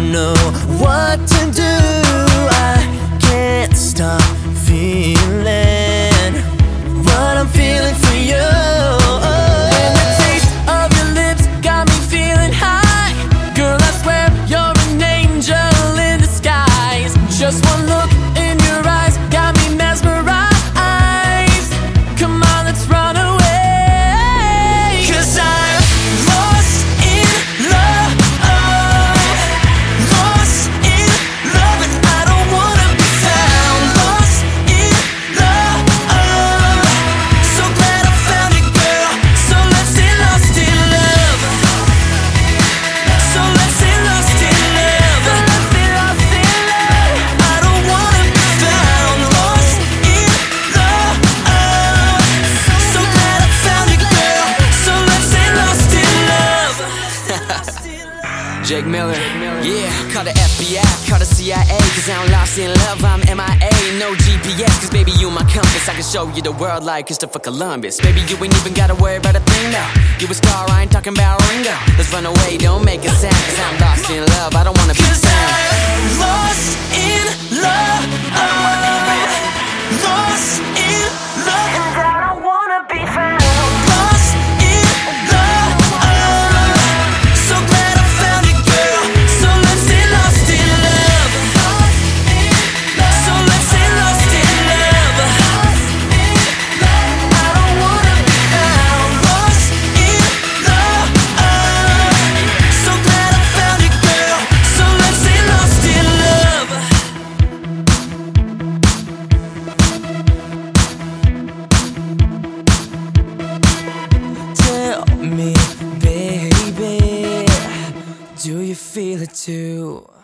know what to do. I can't stop feeling what I'm feeling for you. And the taste of your lips got me feeling high. Girl, I swear you're an angel in disguise. Just one look in your eyes got me mesmerized. Come on, let's run away. 'Cause I'm lost in love. Lost in love, and I don't wanna be found. Lost in love. So glad I found you, girl. So let's get lost in love. So let's get lost in love. Let's get lost in love. I don't wanna be found. Lost in love. So glad I found you, girl. So let's get lost in love. Jake Miller, yeah, call the FBI, call the CIA, 'cause I'm lost in love, I'm MIA, no GPS, 'cause baby you my compass, I can show you the world like Christopher Columbus. Baby you ain't even gotta worry about a thing now, you a star, I ain't talking about Ringo. Let's run away, don't make a sound, 'cause I'm lost in love, I don't wanna be found. 'Cause I'm lost in love. Lost in love, and I don't wanna be found. Lost in love. So glad I found you, girl. So let's get lost in love. So let's get lost in love. I don't wanna be found. Lost in love. So glad I found you, girl. So let's get lost in love. Tell me, baby, do you feel it too?